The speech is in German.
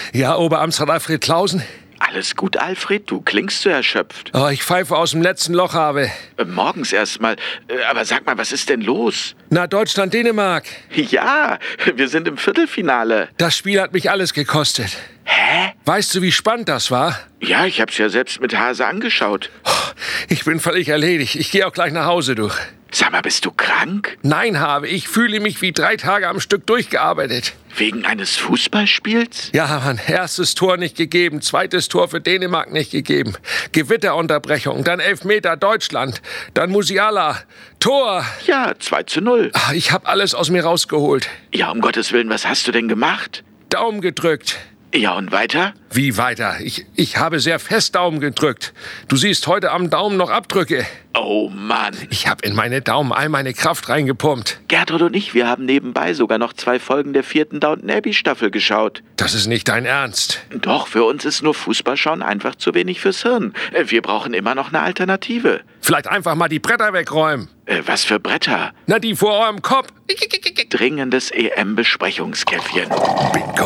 Ja, Oberamtsrat Alfred Clausen? Alles gut, Alfred? Du klingst so erschöpft. Oh, ich pfeife aus dem letzten Loch habe. Morgens erst mal. Aber sag mal, was ist denn los? Na, Deutschland, Dänemark. Ja, wir sind im Viertelfinale. Das Spiel hat mich alles gekostet. Hä? Weißt du, wie spannend das war? Ja, ich hab's ja selbst mit Hase angeschaut. Ich bin völlig erledigt. Ich gehe auch gleich nach Hause, du. Sag mal, bist du krank? Nein, habe. Ich fühle mich wie 3 Tage am Stück durchgearbeitet. Wegen eines Fußballspiels? Ja, Mann. Erstes Tor nicht gegeben, zweites Tor für Dänemark nicht gegeben. Gewitterunterbrechung, dann Elfmeter Deutschland, dann Musiala, Tor. Ja, 2:0. Ich habe alles aus mir rausgeholt. Ja, um Gottes Willen, was hast du denn gemacht? Daumen gedrückt. Ja, und weiter? Wie weiter? Ich habe sehr fest Daumen gedrückt. Du siehst heute am Daumen noch Abdrücke. Oh Mann. Ich habe in meine Daumen all meine Kraft reingepumpt. Gertrud und ich, wir haben nebenbei sogar noch 2 Folgen der 4. Downton Abbey Staffel geschaut. Das ist nicht dein Ernst. Doch, für uns ist nur Fußballschauen einfach zu wenig fürs Hirn. Wir brauchen immer noch eine Alternative. Vielleicht einfach mal die Bretter wegräumen. Was für Bretter? Na, die vor eurem Kopf. Dringendes EM-Besprechungskäffchen.